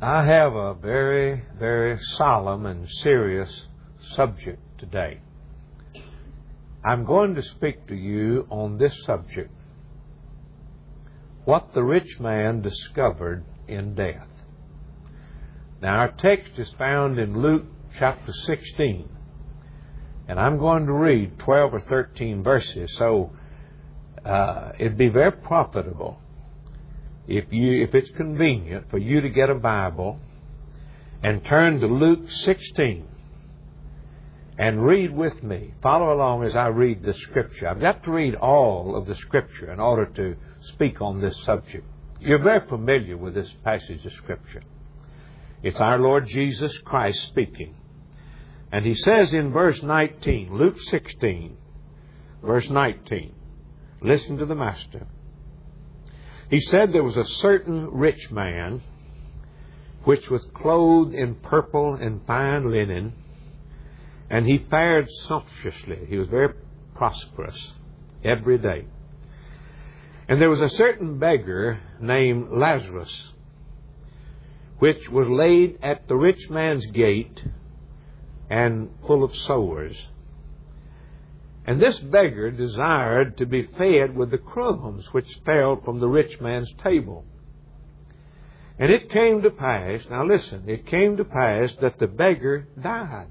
I have a very, very solemn and serious subject today. I'm going to speak to you on this subject: what the rich man discovered in death. Now, our text is found in Luke chapter 16, and I'm going to read 12 or 13 verses, so it'd be very profitable if it's convenient for you to get a Bible and turn to Luke 16 and read with me. Follow along as I read the Scripture. I've got to read all of the Scripture in order to speak on this subject. You're very familiar with this passage of Scripture. It's our Lord Jesus Christ speaking. And He says in verse 19, Luke 16, verse 19, listen to the Master. He said, there was a certain rich man which was clothed in purple and fine linen, and he fared sumptuously. He was very prosperous every day. And there was a certain beggar named Lazarus, which was laid at the rich man's gate and full of sores. And this beggar desired to be fed with the crumbs which fell from the rich man's table. And it came to pass, now listen, it came to pass that the beggar died.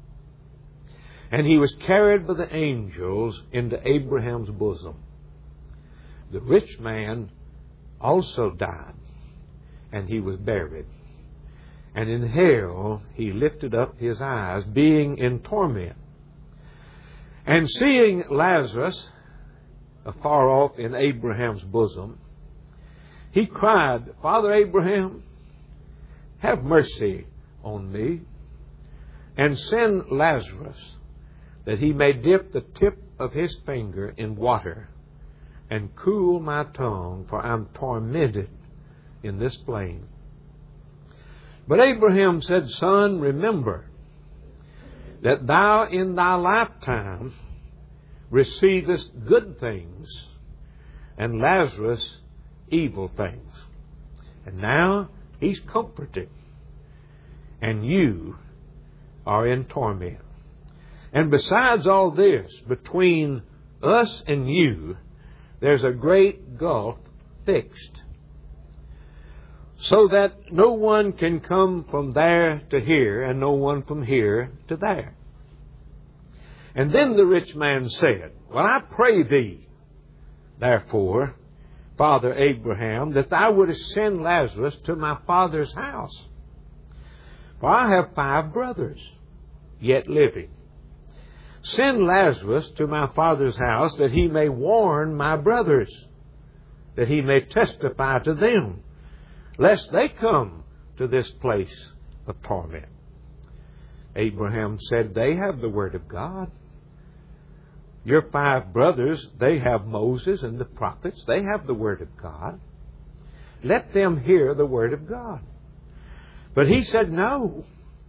And he was carried by the angels into Abraham's bosom. The rich man also died, and he was buried. And in hell he lifted up his eyes, being in torment. And seeing Lazarus afar off in Abraham's bosom, he cried, Father Abraham, have mercy on me, and send Lazarus, that he may dip the tip of his finger in water and cool my tongue, for I'm tormented in this flame. But Abraham said, Son, remember that thou in thy lifetime receivest good things, and Lazarus evil things. And now he's comforted, and you are in torment. And besides all this, between us and you, there's a great gulf fixed, so that no one can come from there to here, and no one from here to there. And then the rich man said, Well, I pray thee, therefore, Father Abraham, that thou wouldest send Lazarus to my father's house. For I have 5 brothers, yet living. Send Lazarus to my father's house, that he may warn my brothers, that he may testify to them, lest they come to this place of torment. Abraham said, They have the word of God. Your 5 brothers, they have Moses and the prophets. They have the word of God. Let them hear the word of God. But he said, No,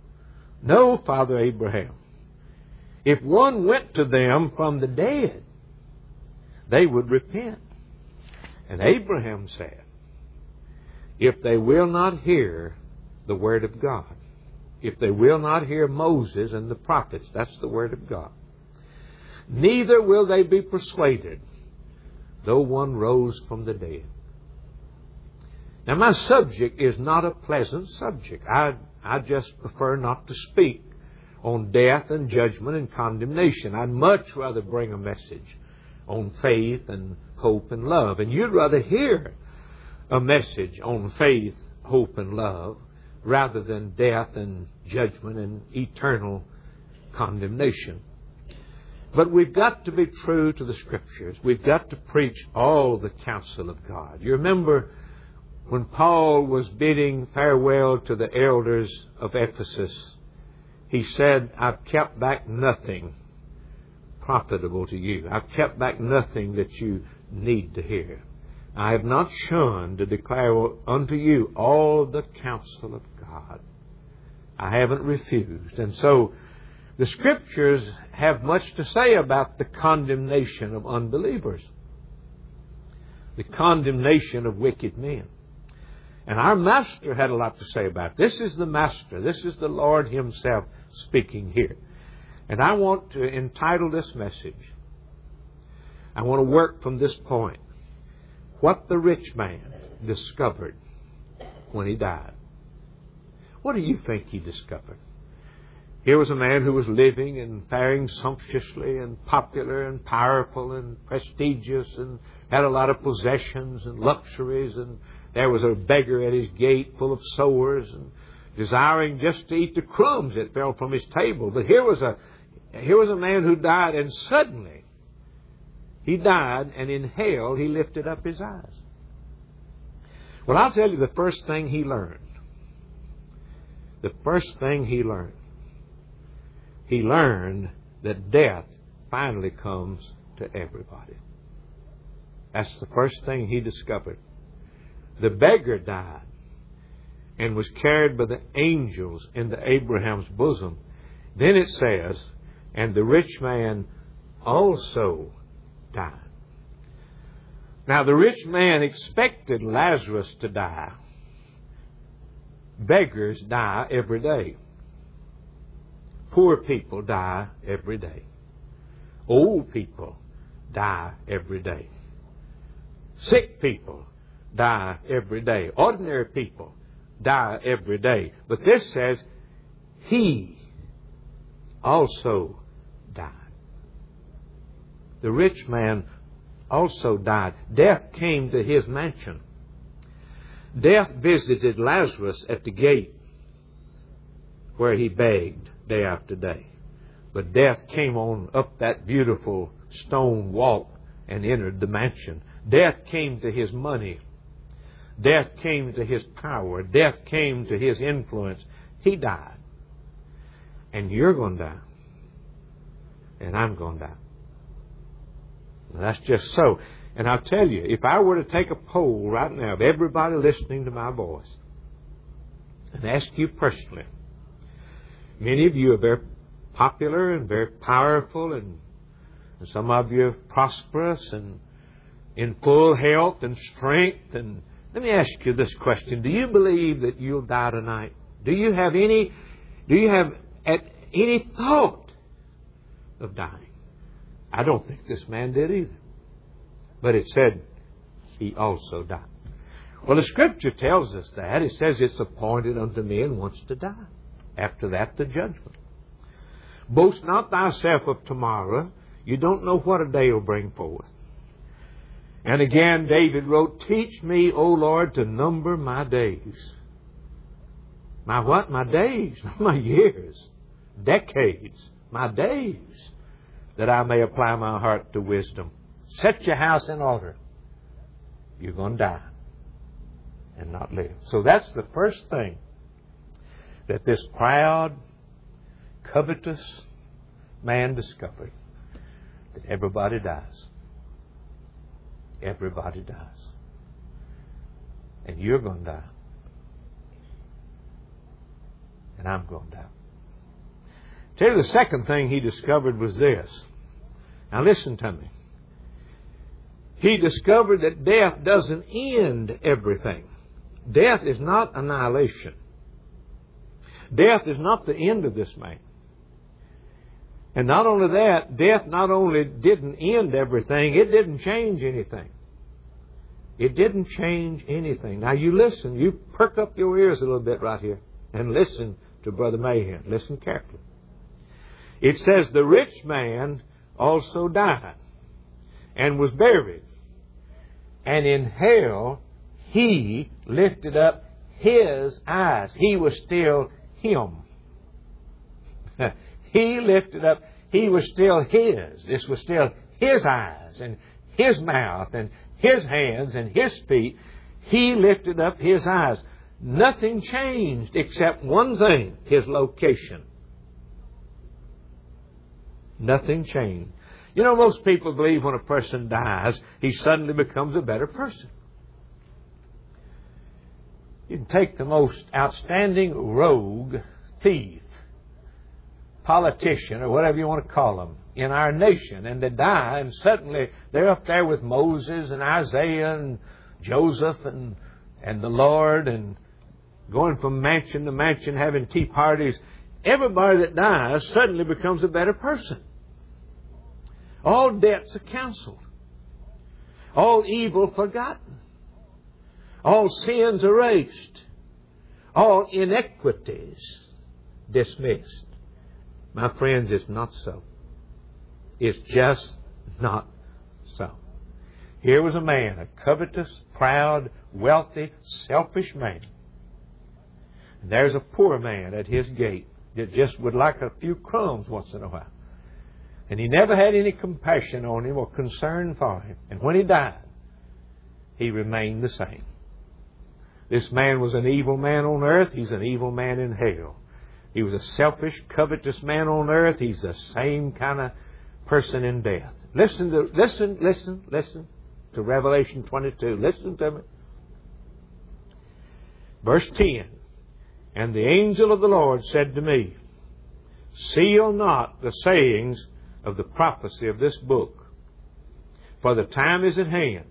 Father Abraham. If one went to them from the dead, they would repent. And Abraham said, if they will not hear the word of God, if they will not hear Moses and the prophets, that's the word of God, neither will they be persuaded, though one rose from the dead. Now, my subject is not a pleasant subject. I just prefer not to speak on death and judgment and condemnation. I'd much rather bring a message on faith and hope and love. And you'd rather hear a message on faith, hope, and love rather than death and judgment and eternal condemnation. But we've got to be true to the Scriptures. We've got to preach all the counsel of God. You remember when Paul was bidding farewell to the elders of Ephesus, he said, I've kept back nothing profitable to you. I've kept back nothing that you need to hear. I have not shunned to declare unto you all the counsel of God. I haven't refused. And so the Scriptures have much to say about the condemnation of unbelievers, the condemnation of wicked men. And our Master had a lot to say about it. This is the Master. This is the Lord Himself speaking here. And I want to entitle this message, I want to work from this point. What the rich man discovered when he died. What do you think he discovered? Here was a man who was living and faring sumptuously and popular and powerful and prestigious and had a lot of possessions and luxuries, and there was a beggar at his gate full of sores and desiring just to eat the crumbs that fell from his table. But here was a man who died, and suddenly he died, and in hell he lifted up his eyes. Well, I'll tell you the first thing he learned. The first thing he learned that death finally comes to everybody. That's the first thing he discovered. The beggar died and was carried by the angels into Abraham's bosom. Then it says, and the rich man also died. Now, the rich man expected Lazarus to die. Beggars die every day. Poor people die every day. Old people die every day. Sick people die every day. Ordinary people die every day. But this says, he also died. The rich man also died. Death came to his mansion. Death visited Lazarus at the gate where he begged day after day. But death came on up that beautiful stone walk and entered the mansion. Death came to his money. Death came to his power. Death came to his influence. He died. And you're going to die. And I'm going to die. And that's just so. And I'll tell you, if I were to take a poll right now of everybody listening to my voice and ask you personally, many of you are very popular and very powerful, and some of you are prosperous and in full health and strength. And let me ask you this question. Do you believe that you'll die tonight? Do you have any thought of dying? I don't think this man did either. But it said he also died. Well, the Scripture tells us that. It says it's appointed unto men once to die. After that, the judgment. Boast not thyself of tomorrow. You don't know what a day will bring forth. And again, David wrote, teach me, O Lord, to number my days. My what? My days, not my years. Decades. My days. That I may apply my heart to wisdom. Set your house in order. You're going to die and not live. So that's the first thing that this proud, covetous man discovered. That everybody dies. Everybody dies. And you're going to die. And I'm going to die. Tell you the second thing he discovered was this. Now listen to me. He discovered that death doesn't end everything. Death is not annihilation. Death is not the end of this man. And not only that, death not only didn't end everything, it didn't change anything. It didn't change anything. Now you listen, you perk up your ears a little bit right here and listen to Brother Mahan. Listen carefully. It says the rich man also died and was buried. And in hell he lifted up his eyes. He was still him. He lifted up, he was still his. This was still his eyes and his mouth and his hands and his feet. He lifted up his eyes. Nothing changed except one thing, his location. Nothing changed. You know, most people believe when a person dies, he suddenly becomes a better person. You can take the most outstanding rogue, thief, politician, or whatever you want to call them, in our nation, and they die, and suddenly they're up there with Moses and Isaiah and Joseph and and the Lord and going from mansion to mansion, having tea parties. Everybody that dies suddenly becomes a better person. All debts are canceled. All evil forgotten. All sins erased. All inequities dismissed. My friends, it's not so. It's just not so. Here was a man, a covetous, proud, wealthy, selfish man. And there's a poor man at his gate that just would like a few crumbs once in a while. And he never had any compassion on him or concern for him. And when he died, he remained the same. This man was an evil man on earth. He's an evil man in hell. He was a selfish, covetous man on earth. He's the same kind of person in death. Listen to Revelation 22. Listen to me. Verse 10. And the angel of the Lord said to me, seal not the sayings of the prophecy of this book, for the time is at hand.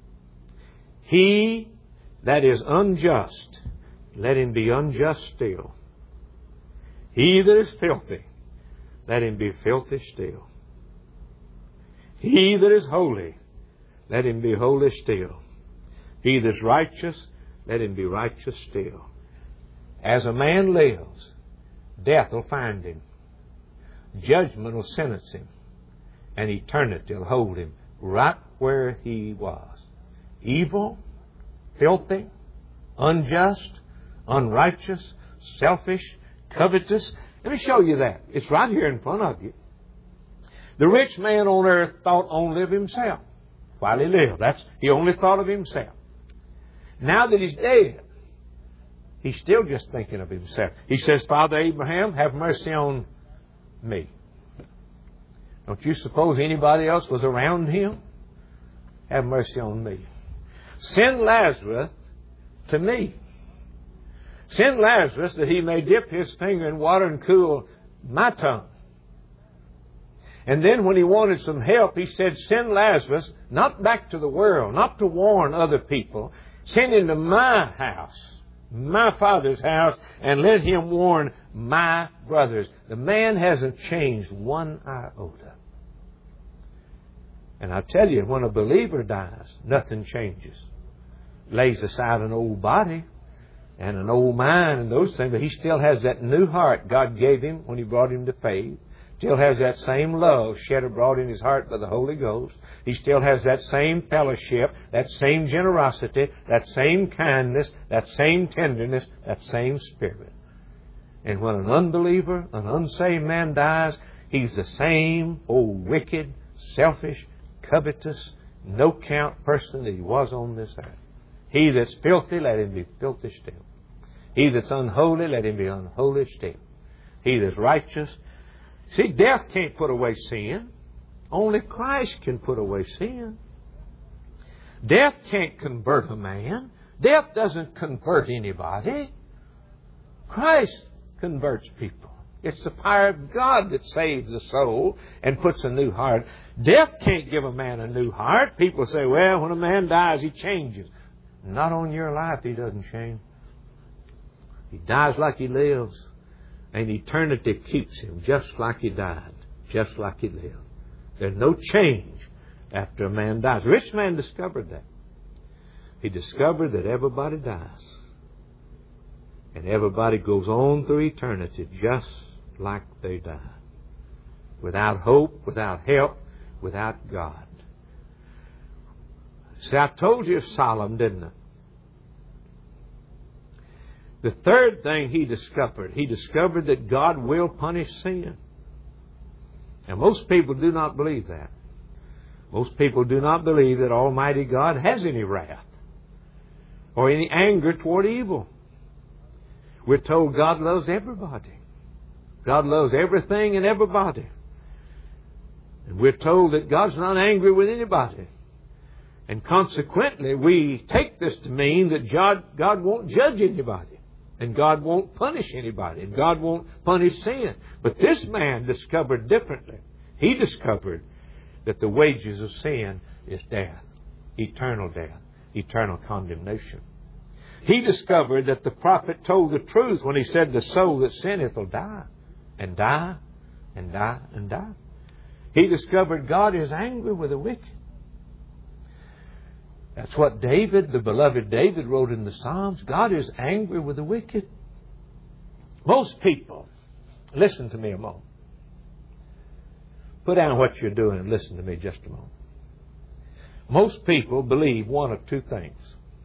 He that is unjust, let him be unjust still. He that is filthy, let him be filthy still. He that is holy, let him be holy still. He that is righteous, let him be righteous still. As a man lives, death will find him. Judgment will sentence him. And eternity will hold him right where he was. Evil, filthy, unjust, unrighteous, selfish, covetous. Let me show you that. It's right here in front of you. The rich man on earth thought only of himself while he lived. He only thought of himself. Now that he's dead, he's still just thinking of himself. He says, Father Abraham, have mercy on me. Don't you suppose anybody else was around him? Have mercy on me. Send Lazarus to me. Send Lazarus that he may dip his finger in water and cool my tongue. And then when he wanted some help, he said, send Lazarus not back to the world, not to warn other people. Send him to my house, my Father's house, and let him warn my brothers. The man hasn't changed one iota. And I tell you, when a believer dies, nothing changes. Lays aside an old body and an old mind and those things, but he still has that new heart God gave him when he brought him to faith. Still has that same love shed abroad in his heart by the Holy Ghost. He still has that same fellowship, that same generosity, that same kindness, that same tenderness, that same spirit. And when an unbeliever, an unsaved man dies, he's the same old wicked, selfish, covetous, no-count person that he was on this earth. He that's filthy, let him be filthy still. He that's unholy, let him be unholy still. He that's righteous. See, death can't put away sin. Only Christ can put away sin. Death can't convert a man. Death doesn't convert anybody. Christ converts people. It's the power of God that saves the soul and puts a new heart. Death can't give a man a new heart. People say, well, when a man dies, he changes. Not on your life, he doesn't change. He dies like he lives. And eternity keeps him just like he died, just like he lived. There's no change after a man dies. A rich man discovered that. He discovered that everybody dies. And everybody goes on through eternity just like they died. Without hope, without help, without God. See, I told you it's solemn, didn't I? The third thing he discovered that God will punish sin. And most people do not believe that. Most people do not believe that Almighty God has any wrath or any anger toward evil. We're told God loves everybody. God loves everything and everybody. And we're told that God's not angry with anybody. And consequently, we take this to mean that God won't judge anybody. And God won't punish anybody. And God won't punish sin. But this man discovered differently. He discovered that the wages of sin is death. Eternal condemnation. He discovered that the prophet told the truth when he said, the soul that sinneth will die, and die, and die, and die. He discovered God is angry with the wicked. That's what David, the beloved David, wrote in the Psalms. God is angry with the wicked. Most people, listen to me a moment. Put down what you're doing and listen to me just a moment. Most people believe one of two things.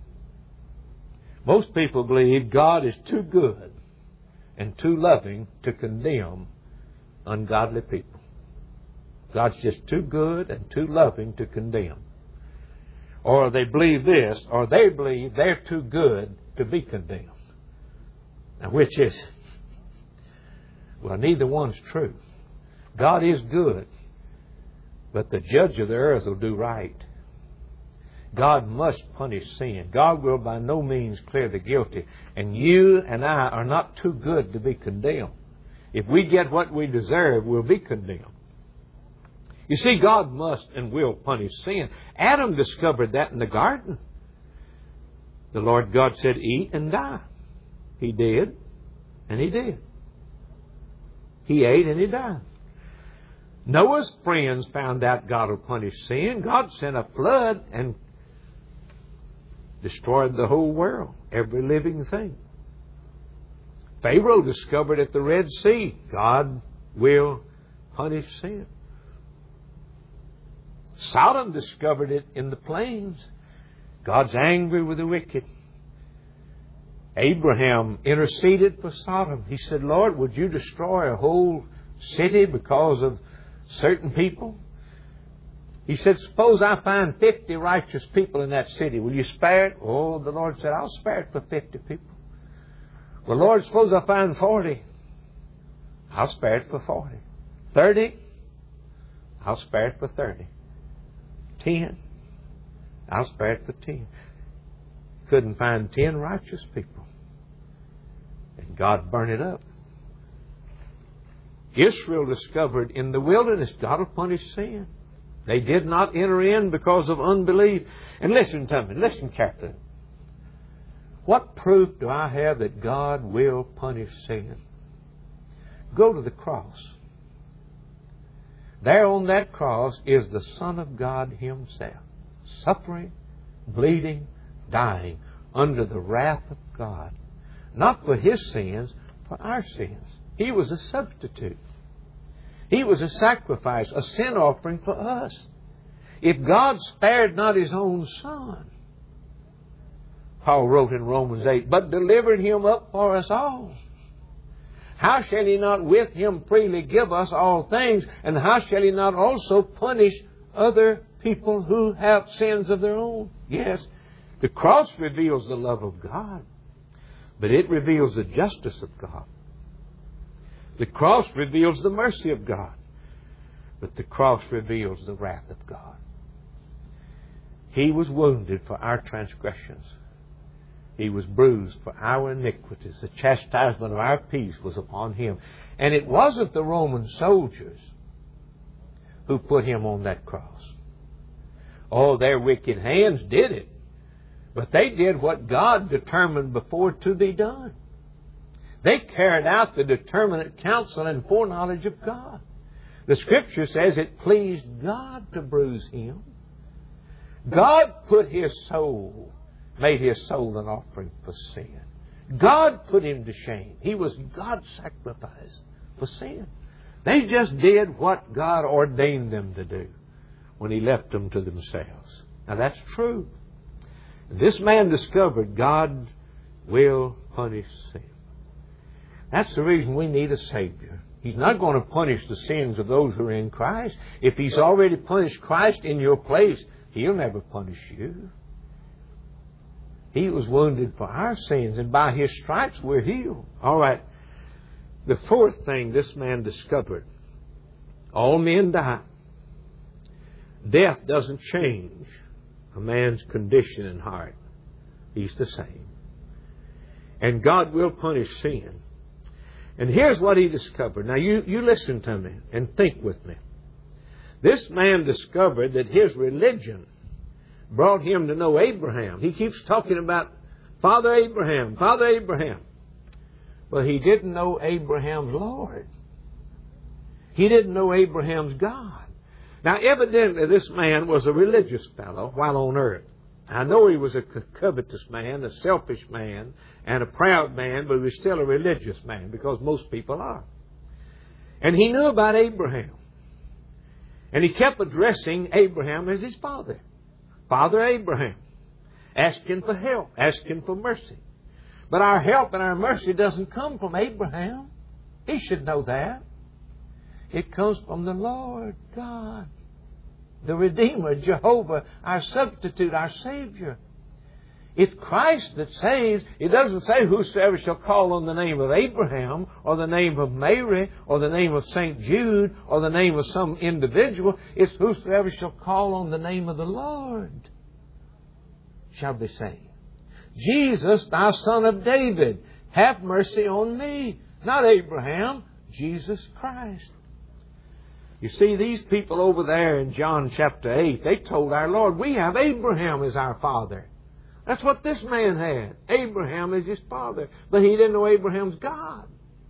Most people believe God is too good and too loving to condemn ungodly people. God's just too good and too loving to condemn. Or they believe this, or they believe they're too good to be condemned. Now, which is it? Well, neither one's true. God is good, but the judge of the earth will do right. God must punish sin. God will by no means clear the guilty. And you and I are not too good to be condemned. If we get what we deserve, we'll be condemned. You see, God must and will punish sin. Adam discovered that in the garden. The Lord God said, eat and die. He did, and he did. He ate and he died. Noah's friends found out God will punish sin. God sent a flood and destroyed the whole world, every living thing. Pharaoh discovered at the Red Sea, God will punish sin. Sodom discovered it in the plains. God's angry with the wicked. Abraham interceded for Sodom. He said, Lord, would you destroy a whole city because of certain people? He said, suppose I find 50 righteous people in that city. Will you spare it? Oh, the Lord said, I'll spare it for 50 people. Well, Lord, suppose I find 40. I'll spare it for 40. 30. I'll spare it for 30. 10. I'll spare it for 10. Couldn't find 10 righteous people. And God burned it up. Israel discovered in the wilderness God will punish sin. They did not enter in because of unbelief. And listen to me. Listen carefully. What proof do I have that God will punish sin? Go to the cross. There on that cross is the Son of God Himself, suffering, bleeding, dying under the wrath of God. Not for His sins, for our sins. He was a substitute. He was a sacrifice, a sin offering for us. If God spared not His own Son, Paul wrote in Romans 8, but delivered Him up for us all, how shall He not with Him freely give us all things? And how shall He not also punish other people who have sins of their own? Yes, the cross reveals the love of God, but it reveals the justice of God. The cross reveals the mercy of God, but the cross reveals the wrath of God. He was wounded for our transgressions. He was bruised for our iniquities. The chastisement of our peace was upon Him. And it wasn't the Roman soldiers who put Him on that cross. Oh, their wicked hands did it. But they did what God determined before to be done. They carried out the determinate counsel and foreknowledge of God. The Scripture says it pleased God to bruise Him. God put His soul, made His soul an offering for sin. God put Him to shame. He was God's sacrifice for sin. They just did what God ordained them to do when He left them to themselves. Now that's true. This man discovered God will punish sin. That's the reason we need a Savior. He's not going to punish the sins of those who are in Christ. If He's already punished Christ in your place, He'll never punish you. He was wounded for our sins, and by His stripes we're healed. All right. The fourth thing this man discovered, all men die. Death doesn't change a man's condition and heart. He's the same. And God will punish sin. And here's what he discovered. Now you listen to me and think with me. This man discovered that his religion brought him to know Abraham. He keeps talking about Father Abraham, Father Abraham. But he didn't know Abraham's Lord. He didn't know Abraham's God. Now, evidently, this man was a religious fellow while on earth. I know he was a covetous man, a selfish man, and a proud man, but he was still a religious man, because most people are. And he knew about Abraham. And he kept addressing Abraham as his father. Father Abraham. Asking for help, asking for mercy. But our help and our mercy doesn't come from Abraham. He should know that. It comes from the Lord God, the Redeemer, Jehovah, our substitute, our Savior. It's Christ that saves. It doesn't say whosoever shall call on the name of Abraham or the name of Mary or the name of St. Jude or the name of some individual. It's whosoever shall call on the name of the Lord shall be saved. Jesus, thou son of David, have mercy on me. Not Abraham, Jesus Christ. You see, these people over there in John chapter 8, they told our Lord, we have Abraham as our father. That's what this man had. Abraham is his father. But he didn't know Abraham's God.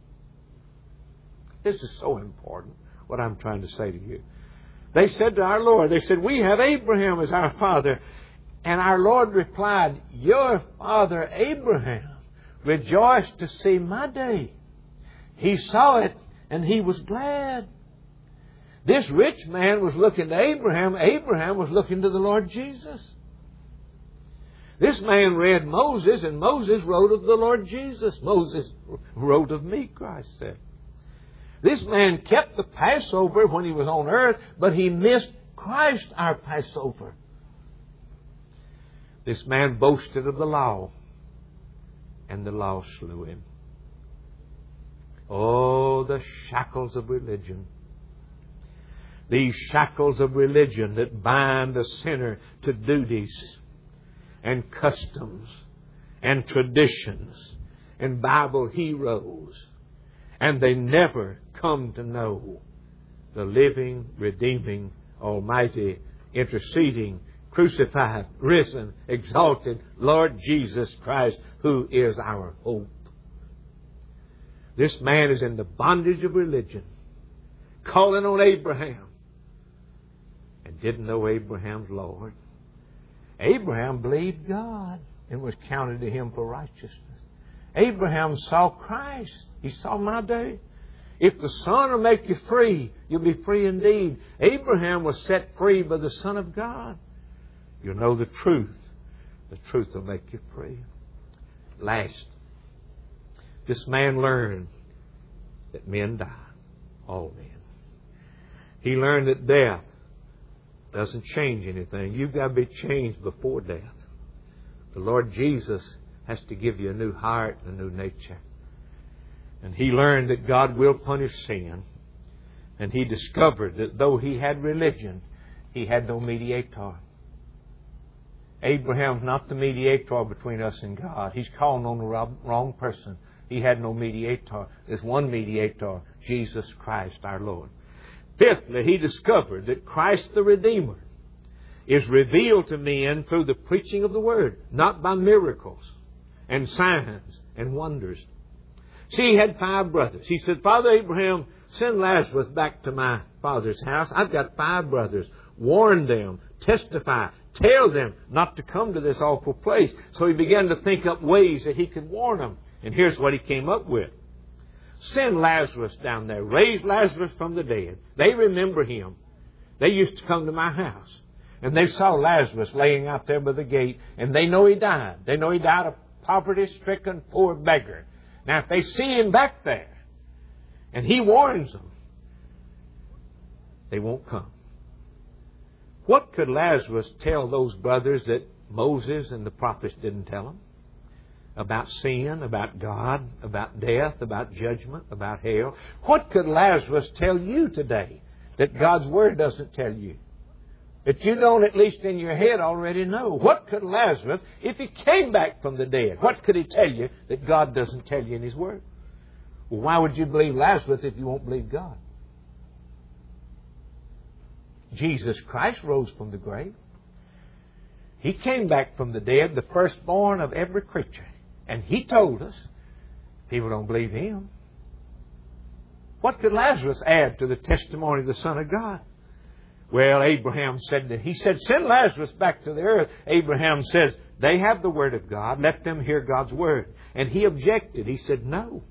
This is so important, what I'm trying to say to you. They said to our Lord, they said, we have Abraham as our father. And our Lord replied, your father Abraham rejoiced to see my day. He saw it and he was glad. This rich man was looking to Abraham. Abraham was looking to the Lord Jesus. This man read Moses, and Moses wrote of the Lord Jesus. Moses wrote of me, Christ said. This man kept the Passover when he was on earth, but he missed Christ, our Passover. This man boasted of the law, and the law slew him. Oh, the shackles of religion. These shackles of religion that bind a sinner to duties and customs and traditions and Bible heroes. And they never come to know the living, redeeming, almighty, interceding, crucified, risen, exalted Lord Jesus Christ, who is our hope. This man is in the bondage of religion, calling on Abraham, and didn't know Abraham's Lord. Abraham believed God and was counted to him for righteousness. Abraham saw Christ. He saw my day. If the Son will make you free, you'll be free indeed. Abraham was set free by the Son of God. You'll know the truth. The truth will make you free. Last, this man learned that men die. All men. He learned that death doesn't change anything. You've got to be changed before death. The Lord Jesus has to give you a new heart and a new nature. And he learned that God will punish sin. And he discovered that though he had religion, he had no mediator. Abraham's not the mediator between us and God. He's calling on the wrong person. He had no mediator. There's one mediator, Jesus Christ our Lord. Fifthly, he discovered that Christ the Redeemer is revealed to men through the preaching of the Word, not by miracles and signs and wonders. See, he had 5 brothers. He said, Father Abraham, send Lazarus back to my father's house. I've got 5 brothers. Warn them, testify, tell them not to come to this awful place. So he began to think up ways that he could warn them. And here's what he came up with. Send Lazarus down there. Raise Lazarus from the dead. They remember him. They used to come to my house. And they saw Lazarus laying out there by the gate. And they know he died. They know he died a poverty-stricken poor beggar. Now, if they see him back there, and he warns them, they won't come. What could Lazarus tell those brothers that Moses and the prophets didn't tell them? About sin, about God, about death, about judgment, about hell. What could Lazarus tell you today that God's Word doesn't tell you? That you don't, at least in your head, already know. What could Lazarus, if he came back from the dead, what could he tell you that God doesn't tell you in His Word? Well, why would you believe Lazarus if you won't believe God? Jesus Christ rose from the grave. He came back from the dead, the firstborn of every creature. And He told us, people don't believe Him. What could Lazarus add to the testimony of the Son of God? Well, Abraham said that. He said, send Lazarus back to the earth. Abraham says, they have the Word of God. Let them hear God's Word. And he objected. He said, no.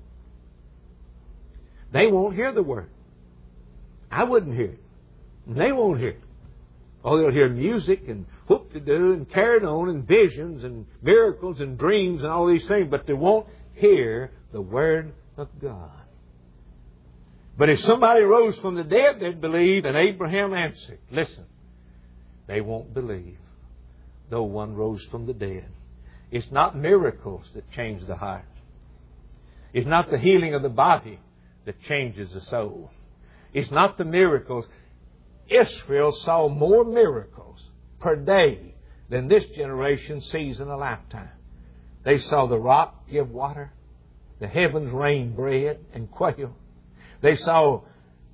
They won't hear the Word. I wouldn't hear it. And they won't hear it. Oh, they'll hear music and whoop-de-doo and carried on and visions and miracles and dreams and all these things, but they won't hear the Word of God. But if somebody rose from the dead, they'd believe, and Abraham answered, listen, they won't believe, though one rose from the dead. It's not miracles that change the heart. It's not the healing of the body that changes the soul. It's not the miracles. Israel saw more miracles per day than this generation sees in a lifetime. They saw the rock give water, the heavens rain bread and quail. They saw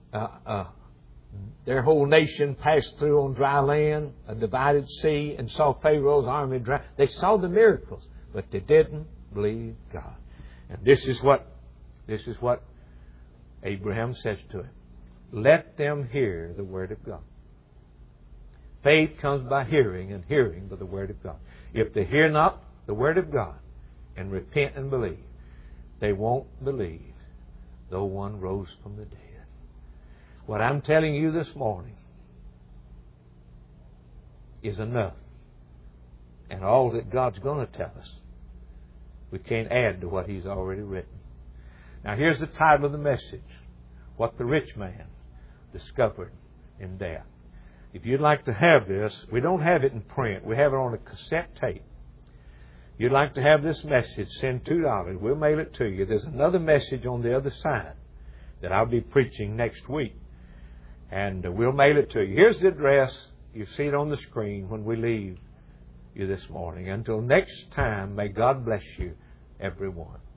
their whole nation pass through on dry land, a divided sea, and saw Pharaoh's army dry. They saw the miracles, but they didn't believe God. And this is what Abraham says to him. Let them hear the Word of God. Faith comes by hearing, and hearing by the Word of God. If they hear not the Word of God and repent and believe, they won't believe, though one rose from the dead. What I'm telling you this morning is enough. And all that God's going to tell us, we can't add to what He's already written. Now here's the title of the message. What the rich man discovered in death. If you'd like to have this, we don't have it in print. We have it on a cassette tape. If you'd like to have this message, send $2. We'll mail it to you. There's another message on the other side that I'll be preaching next week. And we'll mail it to you. Here's the address. You see it on the screen when we leave you this morning. Until next time, may God bless you, everyone.